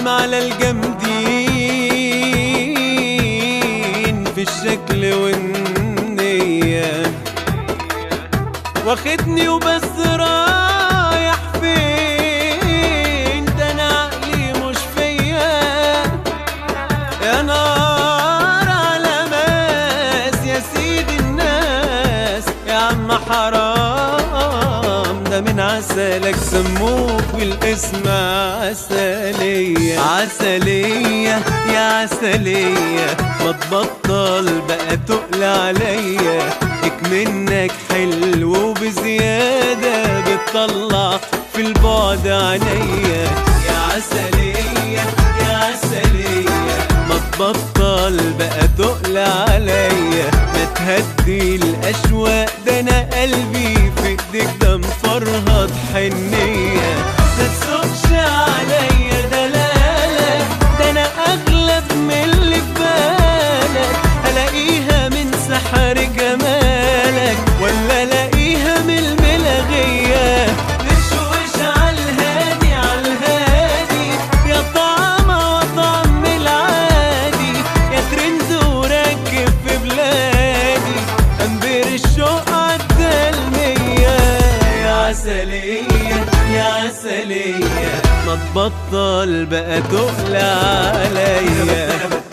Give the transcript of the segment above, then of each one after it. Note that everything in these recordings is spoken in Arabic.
سلام على الجامدين في الشكل والنية، واخدني وبس رايح فين؟ ده انا عقلي مش فيا. يا نار على ماس يا سيد الناس، يا عم حرام ده من عسلك سموك بالاسم عسلية. عسلية يا عسلية، ما تبطل بقى تقل عليا، منك حلو وبزيادة بتطلع في البعد عينيا. يا عسلية يا عسلية، ما تبطل بقى تقل عليا، ما تهدي الأشواق، ده أنا قلبي في إيديك ده مفرهد حنية. ما تسوقش عليا دلالك، ده أنا أغلب من اللي في بالك، ألاقيها من سحر جمالك ولا لاقيها من الملغية. بتشوش عالهادي عالهادي، يا طعمة وطعم العادي، يا ترند وراكب في بلادي، أنبير الشوق عدى المية. يا عسلية يا عسلية، ما تبطل بقى تقل عليا.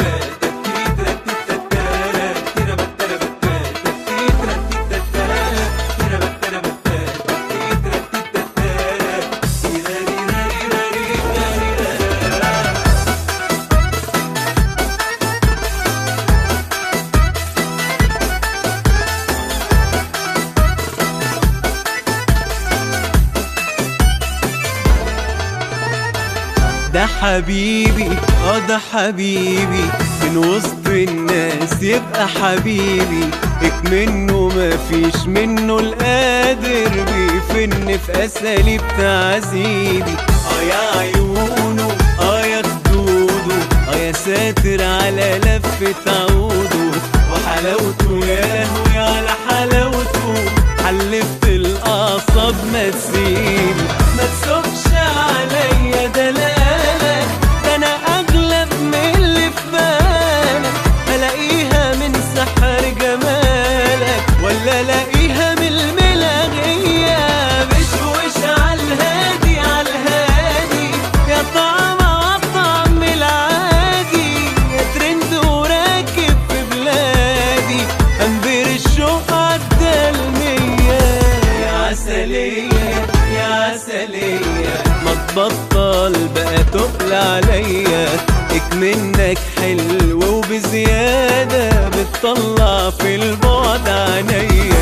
ده حبيبي ده حبيبي، من وسط الناس يبقى حبيبي، منه مفيش منه، القادر بيفن في اساليب تعذيبي. يا عيونه يا خدوده، يا ساتر على لفة عوده، وحلاوته يا لهوي على حلاوته، حلفت الاعصاب ما تسيبي. ما تسوقش عليا دلالك، ده انا اغلب من اللي في بالك، الاقيها من سحر جمالك ولا الاقيها من الملغية. بشوش عالهادي عالهادي، يا طعمة وطعم العادي، يا ترند وراكب في بلادي، أنبير الشوق عدى المية. يا عسلية يا عسلية، ما تبطل بقى تقل عليا، منك حلو وبزيادة بتطلع في البعد عينيا.